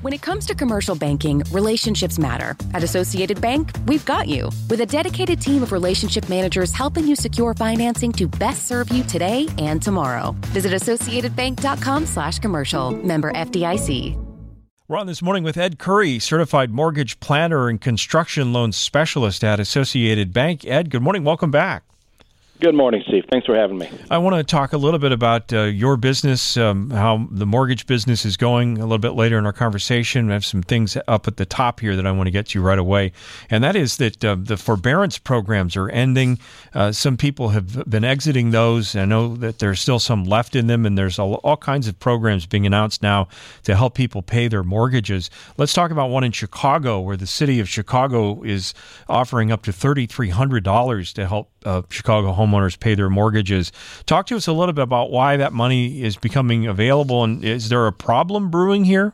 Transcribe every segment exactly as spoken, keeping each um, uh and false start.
When it comes to commercial banking, relationships matter. At Associated Bank, we've got you. With a dedicated team of relationship managers helping you secure financing to best serve you today and tomorrow. Visit associatedbank.com slash commercial. Member F D I C. We're on this morning with Ed Curry, certified mortgage planner and construction loan specialist at Associated Bank. Ed, good morning. Welcome back. Good morning, Steve. Thanks for having me. I want to talk a little bit about uh, your business, um, how the mortgage business is going a little bit later in our conversation. I have some things up at the top here that I want to get to right away. And that is that uh, the forbearance programs are ending. Uh, some people have been exiting those. I know that there's still some left in them, and there's all, all kinds of programs being announced now to help people pay their mortgages. Let's talk about one in Chicago, where the city of Chicago is offering up to three thousand three hundred dollars to help uh, Chicago homeowners homeowners pay their mortgages. Talk to us a little bit about why that money is becoming available, and is there a problem brewing here?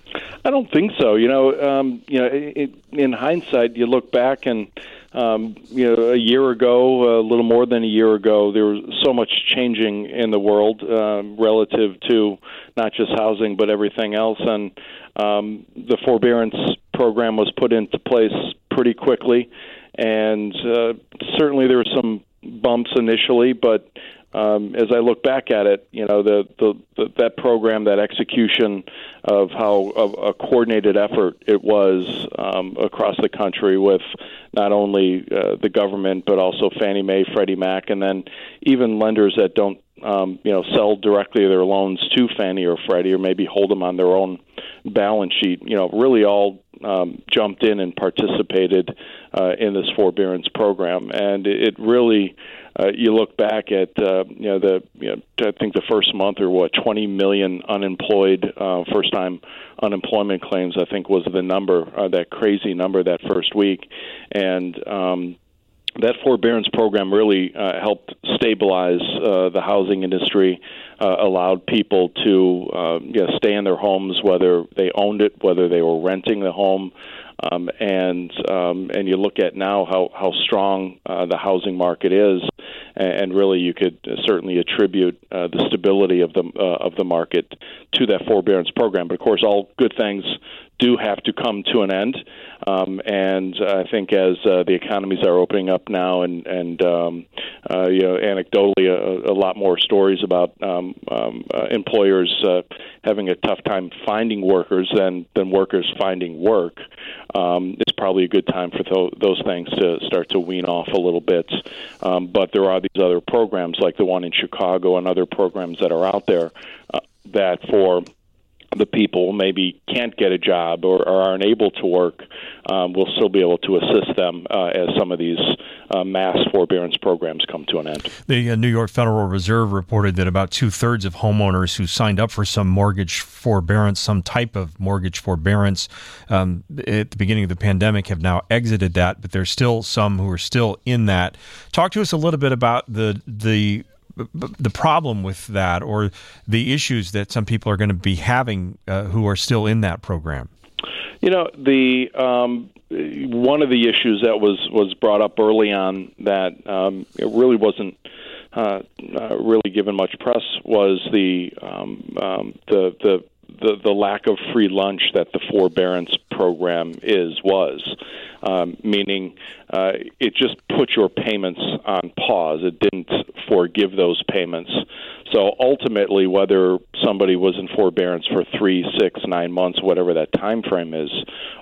I don't think so. You know, um, you know, it, in hindsight, you look back and um, you know, a year ago, a little more than a year ago, there was so much changing in the world um, relative to not just housing but everything else, and um, the forbearance program was put into place pretty quickly, and uh, certainly there were some bumps initially, but um, as I look back at it, you know, the, the, the that program, that execution of how of a coordinated effort it was um, across the country with not only uh, the government but also Fannie Mae, Freddie Mac, and then even lenders that don't um, you know sell directly their loans to Fannie or Freddie, or maybe hold them on their own balance sheet. You know, really all um, jumped in and participated uh, in this forbearance program, and it really. Uh, you look back at uh, you know the you know, I think the first month or what twenty million unemployed uh, first time unemployment claims, I think was the number, uh, that crazy number that first week, and um, that forbearance program really uh, helped stabilize uh, the housing industry, uh, allowed people to uh, you know, stay in their homes, whether they owned it, whether they were renting the home. Um, and um, and you look at now how how strong uh, the housing market is, and really you could certainly attribute uh, the stability of the uh, of the market to that forbearance program. But of course, all good things do have to come to an end, um, and I think as uh, the economies are opening up now, and and um, uh, you know, anecdotally, a, a lot more stories about um, um, uh, employers uh, having a tough time finding workers than than workers finding work. Um, it's probably a good time for th- those things to start to wean off a little bit. Um, but there are these other programs like the one in Chicago and other programs that are out there uh, that for the people maybe can't get a job or, or aren't able to work, um, we'll still be able to assist them uh, as some of these uh, mass forbearance programs come to an end. The uh, New York Federal Reserve reported that about two-thirds of homeowners who signed up for some mortgage forbearance, some type of mortgage forbearance um, at the beginning of the pandemic have now exited that, but there's still some who are still in that. Talk to us a little bit about the the the problem with that, or the issues that some people are going to be having uh, who are still in that program. You know, the um, one of the issues that was, was brought up early on that um, it really wasn't uh, uh, really given much press was the um, um, the the The, the lack of free lunch that the forbearance program is was, um, meaning uh, it just put your payments on pause. It didn't forgive those payments. So ultimately, whether somebody was in forbearance for three, six, nine months, whatever that time frame is,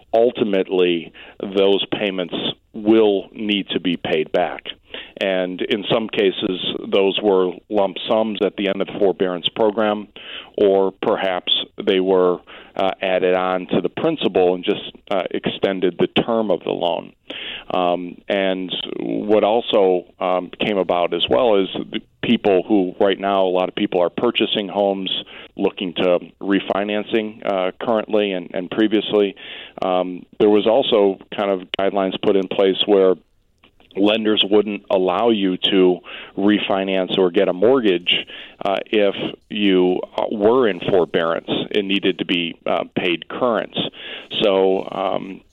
ultimately those payments will need to be paid back. And in some cases, those were lump sums at the end of the forbearance program, or perhaps they were uh, added on to the principal and just uh, extended the term of the loan. Um, and what also um, came about as well is the people who right now, a lot of people are purchasing homes, looking to refinancing uh, currently and, and previously. Um, there was also kind of guidelines put in place where lenders wouldn't allow you to refinance or get a mortgage uh, if you were in forbearance and needed to be uh, paid current. So, um, so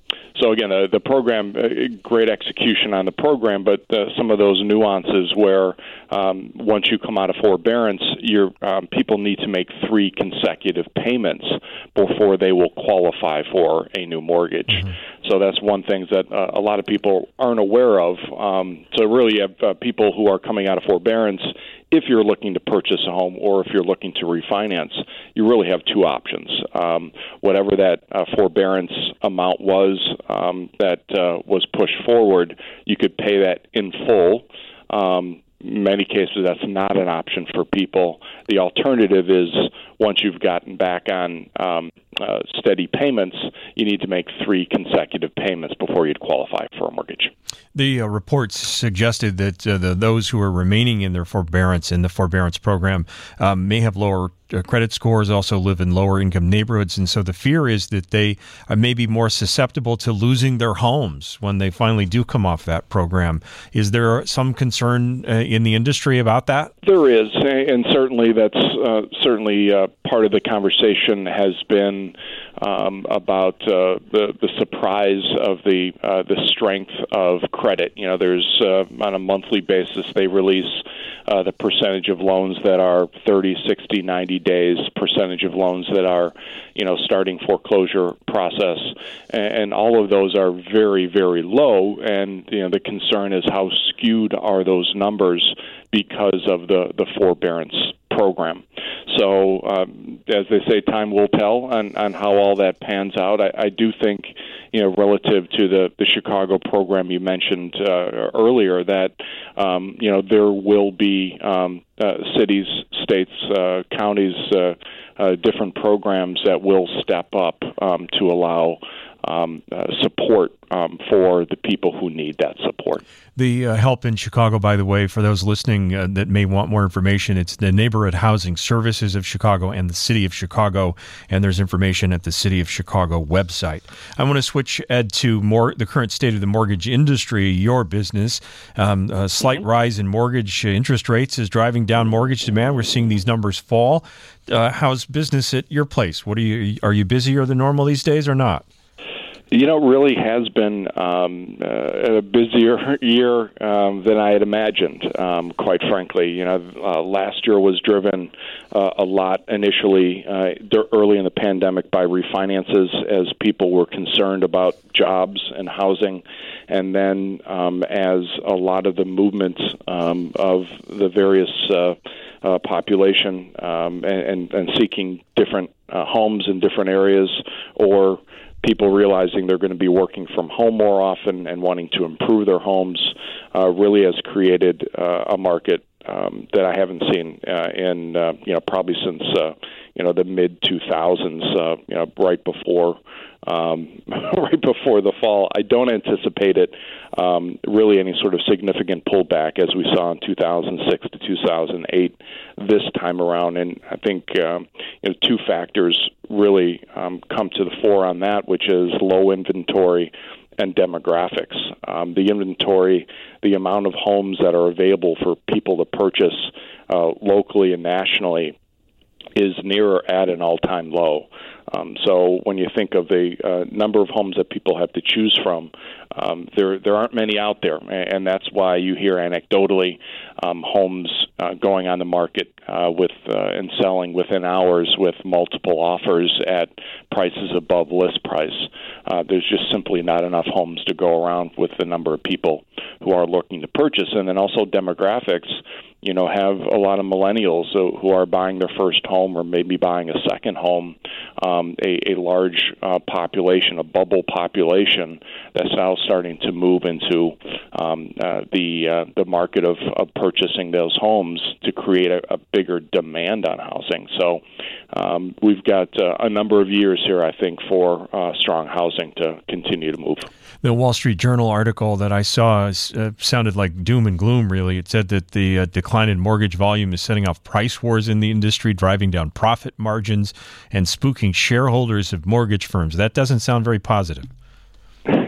so again, uh, the program, uh, great execution on the program, but uh, some of those nuances where um, once you come out of forbearance, your um, people need to make three consecutive payments before they will qualify for a new mortgage. Mm-hmm. So that's one thing that uh, a lot of people aren't aware of. Um, so really, you have uh, people who are coming out of forbearance. If you're looking to purchase a home or if you're looking to refinance, you really have two options. Um, whatever that uh, forbearance amount was um, that uh, was pushed forward, you could pay that in full. Um, in many cases, that's not an option for people. The alternative is once you've gotten back on um, uh, steady payments, you need to make three consecutive payments before you'd qualify for a mortgage. The uh, reports suggested that uh, the, those who are remaining in their forbearance in the forbearance program um, may have lower uh, credit scores, also live in lower income neighborhoods, and so the fear is that they are maybe more susceptible to losing their homes when they finally do come off that program. Is there some concern uh, in the industry about that? There is, and certainly that's uh, certainly uh, part of the conversation has been um, about uh, the the surprise of the uh, the strength of credit. You know, there's uh, on a monthly basis they release uh, the percentage of loans that are thirty, sixty, ninety days, percentage of loans that are, you know, starting foreclosure process, and, and all of those are very, very low. And you know, the concern is how skewed are those numbers because of the the forbearance program. So, um, as they say, time will tell on, on how all that pans out. I, I do think, you know, relative to the, the Chicago program you mentioned uh, earlier, that, um, you know, there will be um, uh, cities, states, uh, counties, uh, uh, different programs that will step up um, to allow Um, uh, support um, for the people who need that support. The uh, help in Chicago, by the way, for those listening uh, that may want more information, it's the Neighborhood Housing Services of Chicago and the City of Chicago, and there's information at the City of Chicago website. I want to switch, Ed, to more the current state of the mortgage industry, your business. Um, a slight mm-hmm. rise in mortgage interest rates is driving down mortgage demand. We're seeing these numbers fall. Uh, how's business at your place? What are you? Are you busier than normal these days or not? You know, it really has been um, uh, a busier year um, than I had imagined, um, quite frankly. You know, uh, last year was driven uh, a lot initially uh, early in the pandemic by refinances as people were concerned about jobs and housing. And then um, as a lot of the movements um, of the various uh, uh, population um, and, and, and seeking different uh, homes in different areas, or people realizing they're going to be working from home more often and wanting to improve their homes, uh, really has created uh, a market um, that I haven't seen uh, in uh, you know probably since uh, you know the mid two thousands, uh, you know right before um, right before the fall. I don't anticipate it um, really any sort of significant pullback as we saw in two thousand six to two thousand eight this time around, and I think um, you know two factors really um, come to the fore on that, which is low inventory and demographics. Um, the inventory, the amount of homes that are available for people to purchase uh, locally and nationally is near at an all-time low. Um, so when you think of the uh, number of homes that people have to choose from, um, there there aren't many out there, and that's why you hear anecdotally um, homes uh, going on the market uh, with uh, and selling within hours with multiple offers at prices above list price. Uh, there's just simply not enough homes to go around with the number of people who are looking to purchase, and then also demographics. You know, have a lot of millennials who are buying their first home or maybe buying a second home, um, a, a large uh, population, a bubble population that's now starting to move into um, uh, the uh, the market of, of purchasing those homes to create a, a bigger demand on housing. So um, we've got uh, a number of years here, I think, for uh, strong housing to continue to move. The Wall Street Journal article that I saw uh, sounded like doom and gloom, really. It said that the uh, decline in mortgage volume is setting off price wars in the industry, driving down profit margins, and spooking shareholders of mortgage firms. That doesn't sound very positive.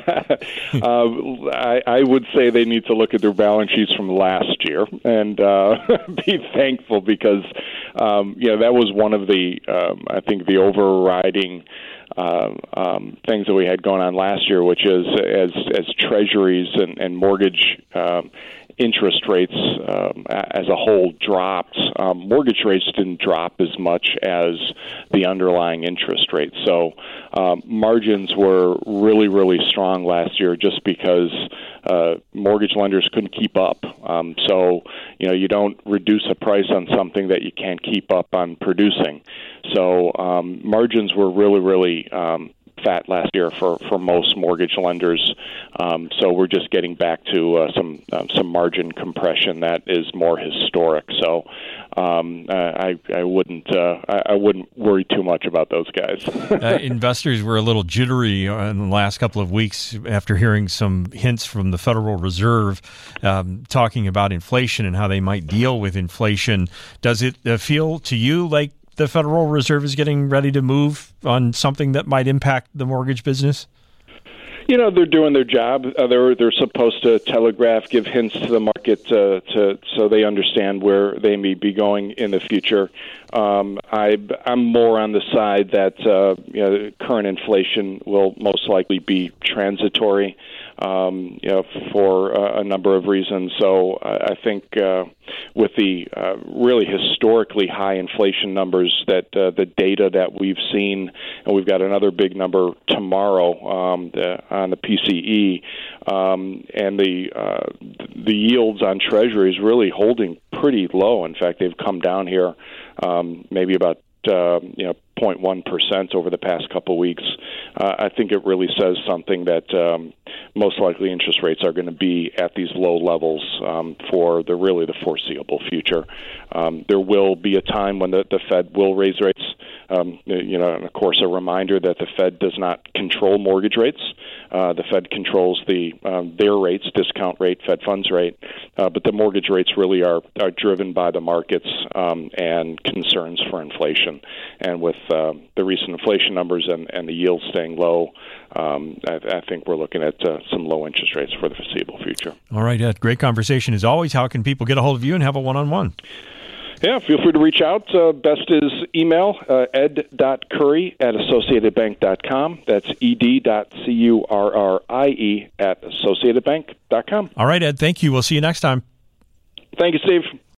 uh, I, I would say they need to look at their balance sheets from last year and uh, be thankful because, um, you know, that was one of the, um, I think, the overriding uh, um, things that we had going on last year, which is as as treasuries and, and mortgage um, interest rates um, as a whole dropped. Um, mortgage rates didn't drop as much as the underlying interest rates. So um, margins were really, really strong last year just because uh, mortgage lenders couldn't keep up. Um, so, you know, you don't reduce a price on something that you can't keep up on producing. So um, margins were really, really um, fat last year for, for most mortgage lenders. Um, so we're just getting back to uh, some um, some margin compression that is more historic. So um, I I wouldn't uh, I, I wouldn't worry too much about those guys. uh, investors were a little jittery in the last couple of weeks after hearing some hints from the Federal Reserve um, talking about inflation and how they might deal with inflation. Does it uh, feel to you like the Federal Reserve is getting ready to move on something that might impact the mortgage business? You know, they're doing their job. Uh, they're they're supposed to telegraph, give hints to the market uh, to so they understand where they may be going in the future. Um, I, I'm more on the side that uh, you know, current inflation will most likely be transitory. Um, you know, for uh, a number of reasons. So uh, I think uh, with the uh, really historically high inflation numbers that uh, the data that we've seen, and we've got another big number tomorrow um, the, on the P C E, um, and the uh, the yields on Treasuries really holding pretty low. In fact, they've come down here um, maybe about Uh, you know, zero point one percent over the past couple of weeks. Uh, I think it really says something that um, most likely interest rates are going to be at these low levels um, for the really the foreseeable future. Um, there will be a time when the, the Fed will raise rates. Um, you know, and of course, a reminder that the Fed does not control mortgage rates. Uh, the Fed controls the um, their rates, discount rate, Fed funds rate, uh, but the mortgage rates really are, are driven by the markets um, and concerns for inflation. And with uh, the recent inflation numbers and, and the yields staying low, um, I, I think we're looking at uh, some low interest rates for the foreseeable future. All right, Ed. Great conversation as always. How can people get a hold of you and have a one-on-one? Yeah, feel free to reach out. Uh, best is email, uh, ed.currie at associated bank dot com. That's ed.currie at associated bank dot com. All right, Ed. Thank you. We'll see you next time. Thank you, Steve.